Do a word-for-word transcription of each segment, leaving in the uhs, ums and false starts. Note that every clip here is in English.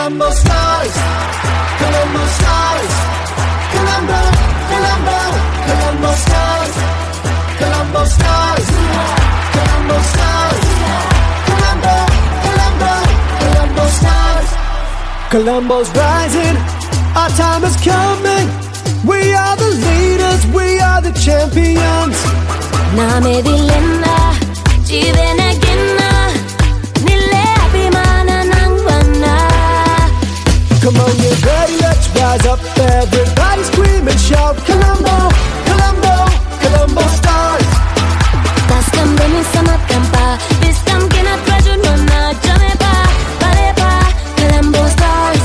Colombo Stars, Colombo Stars, Colombo, Colombo, Colombo Stars, Colombo Stars, Colombo Stars, Colombo, Colombo, Colombo Stars. Colombo's rising, our time is coming. We are the leaders, we are the champions. Name dilena, jivena ginna, nille abhimana nangwana. Come on, you ready? Let's rise up. Everybody scream and shout, Colombo, Colombo, Colombo Stars. Tastam demi samatampa, bistam kina trajunona jamepa, balepa, Colombo Stars.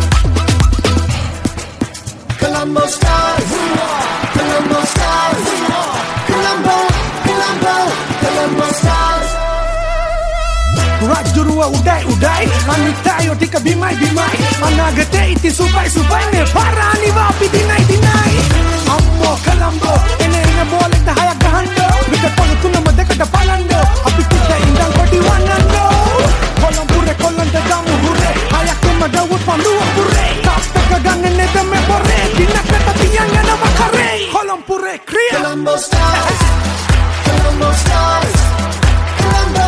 Colombo Stars, Colombo Stars, Colombo, Colombo, Colombo Stars. Rajurua udai udai, anitayo tika bimai bimai, anagate iti subay subay ne parani vapi dinay dinay. Ammo Colombo, ene ene bolek na hayag kahando, bigapang tuna madeka da palando, apikita indang kodi wanando. Kolompure kolonda damu hure, hayak ke madawut panduwa pure, tapte kagangan ne dame pore, dinakata tiyanga na makare. Kolompure kriya. Colombo Stars, Colombo Stars, Colombo.